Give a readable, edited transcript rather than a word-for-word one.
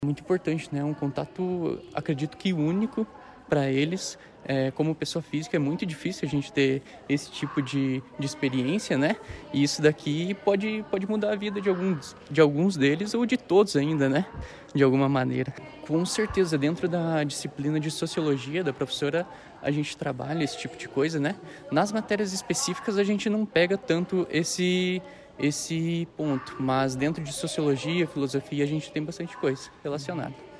Muito importante, né? Um contato, acredito que único para eles. Como pessoa física é muito difícil a gente ter esse tipo de experiência, né? E isso daqui pode mudar a vida de alguns deles ou de todos ainda, né? De alguma maneira. Com certeza, dentro da disciplina de sociologia da professora, a gente trabalha esse tipo de coisa, né? Nas matérias específicas a gente não pega tanto esse ponto, mas dentro de sociologia, filosofia, a gente tem bastante coisa relacionada.